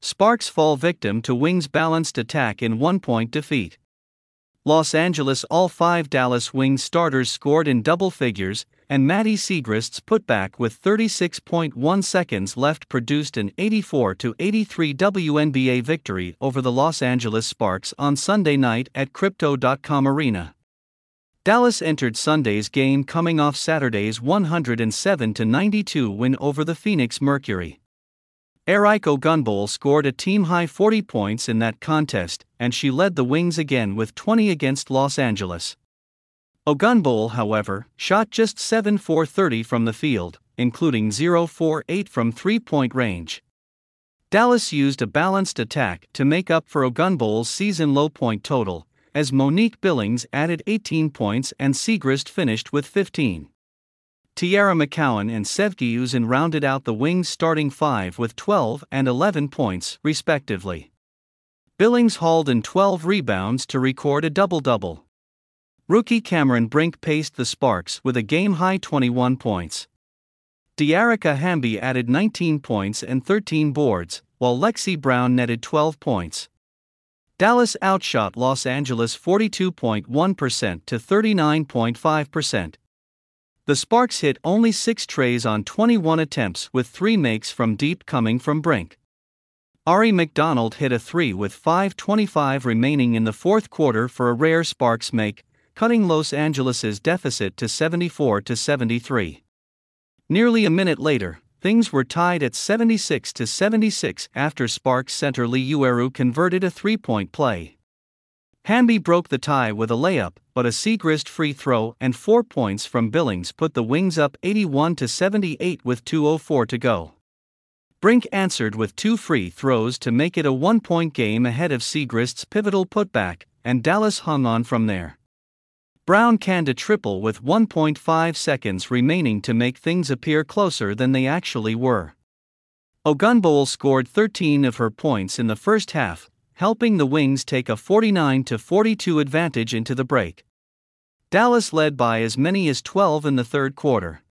Sparks fall victim to Wings' balanced attack in 1-point defeat. Los Angeles. All 5 Dallas Wings starters scored in double figures, and Maddie Siegrist's putback with 36.1 seconds left produced an 84-83 WNBA victory over the Los Angeles Sparks on Sunday night at Crypto.com Arena. Dallas entered Sunday's game coming off Saturday's 107-92 win over the Phoenix Mercury. Eric Ogunbowale scored a team-high 40 points in that contest, and she led the Wings again with 20 against Los Angeles. Ogunbowale, however, shot just 7 for 30 from the field, including 0 for 8 from three-point range. Dallas used a balanced attack to make up for Ogunbowale's season-low point total, as Monique Billings added 18 points and Siegrist finished with 15. Tiara McCowan and Sevgi Ouzan rounded out the Wings' starting 5 with 12 and 11 points, respectively. Billings hauled in 12 rebounds to record a double-double. Rookie Cameron Brink paced the Sparks with a game-high 21 points. Dearica Hamby added 19 points and 13 boards, while Lexi Brown netted 12 points. Dallas outshot Los Angeles 42.1% to 39.5%. The Sparks hit only 6 trays on 21 attempts with 3 makes from deep coming from Brink. Ari McDonald hit a 3 with 5:25 remaining in the fourth quarter for a rare Sparks make, cutting Los Angeles' deficit to 74-73. Nearly a minute later, things were tied at 76-76 after Sparks center Lee Ueru converted a 3-point play. Hamby broke the tie with a layup, but a Siegrist free throw and 4 points from Billings put the Wings up 81-78 with 2:04 to go. Brink answered with 2 free throws to make it a 1-point game ahead of Siegrist's pivotal putback, and Dallas hung on from there. Brown canned a triple with 1.5 seconds remaining to make things appear closer than they actually were. Ogunbowale scored 13 of her points in the first half, helping the Wings take a 49-42 advantage into the break. Dallas led by as many as 12 in the third quarter.